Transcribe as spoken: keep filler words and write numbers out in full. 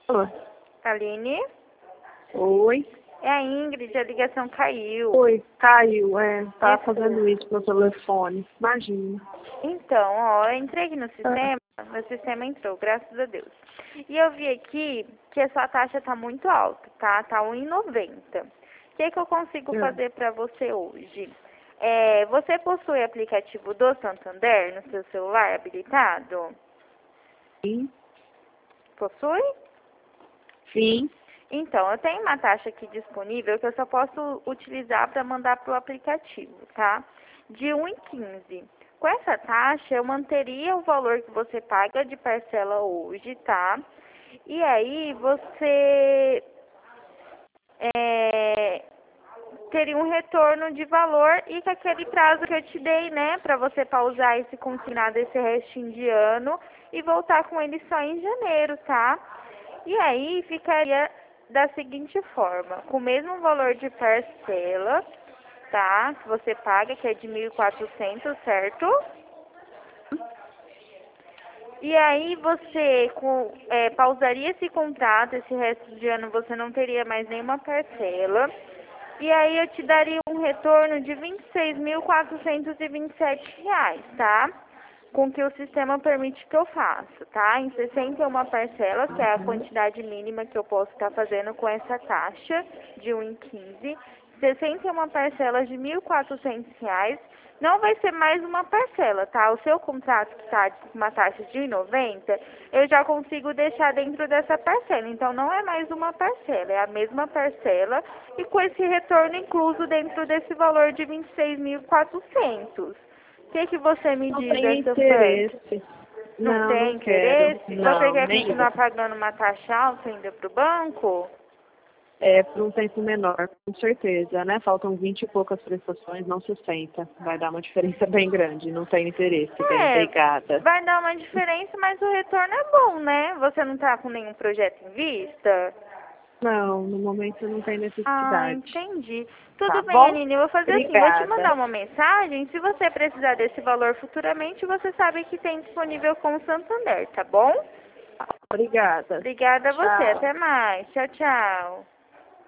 Alô? Aline? Oi. É a Ingrid, a ligação caiu. Oi, caiu, é, tá Desculpa. fazendo isso no telefone. Imagina. Então, ó, eu entrei aqui no Ah, sistema, meu sistema entrou, graças a Deus. E eu vi aqui que a sua taxa tá muito alta, tá? Tá um e noventa. O que que eu consigo é. fazer para você hoje? É, você possui aplicativo do Santander no seu celular habilitado? Sim, Possui? sim. Então, eu tenho uma taxa aqui disponível que eu só posso utilizar para mandar para o aplicativo, tá? De um e quinze. Com essa taxa, eu manteria o valor que você paga de parcela hoje, tá? E aí, você é, teria um retorno de valor e com aquele prazo que eu te dei, né? Para você pausar esse consignado, esse restinho de ano e voltar com ele só em janeiro, tá? E aí, ficaria da seguinte forma, com o mesmo valor de parcela, tá? Que você paga, que é de mil e quatrocentos, certo? E aí você com, é, pausaria esse contrato, esse resto de ano você não teria mais nenhuma parcela. E aí eu te daria um retorno de vinte e seis mil quatrocentos e vinte e sete reais, tá? Com que o sistema permite que eu faça, tá? Em sessenta e uma parcelas, que é a Uhum. quantidade mínima que eu posso estar fazendo com essa taxa de um e quinze. sessenta e uma parcelas de mil e quatrocentos reais. Não vai ser mais uma parcela, tá? O seu contrato que está com uma taxa de um e noventa, eu já consigo deixar dentro dessa parcela. Então, não é mais uma parcela, é a mesma parcela e com esse retorno incluso dentro desse valor de vinte e seis mil e quatrocentos. O que, que você me Não diz tem dessa oferta? interesse. Não Não, tem não quero. interesse? Você Não, quer nenhum. continuar pagando uma taxa alta ainda para o banco? É por um tempo menor, com certeza, né? Faltam vinte e poucas prestações, não sessenta. Vai dar uma diferença bem grande. Não tem interesse. Bem, É, obrigada. vai dar uma diferença, mas o retorno é bom, né? Você não tá com nenhum projeto em vista? Não, no momento não tem Ah, necessidade. entendi. Tá Tudo bem, bom? Aline, eu vou fazer assim, vou te Obrigada. mandar uma mensagem. Se você precisar desse valor futuramente, você sabe que tem disponível com o Santander, tá bom? Obrigada. Obrigada a você, Tchau. até mais. Tchau, tchau.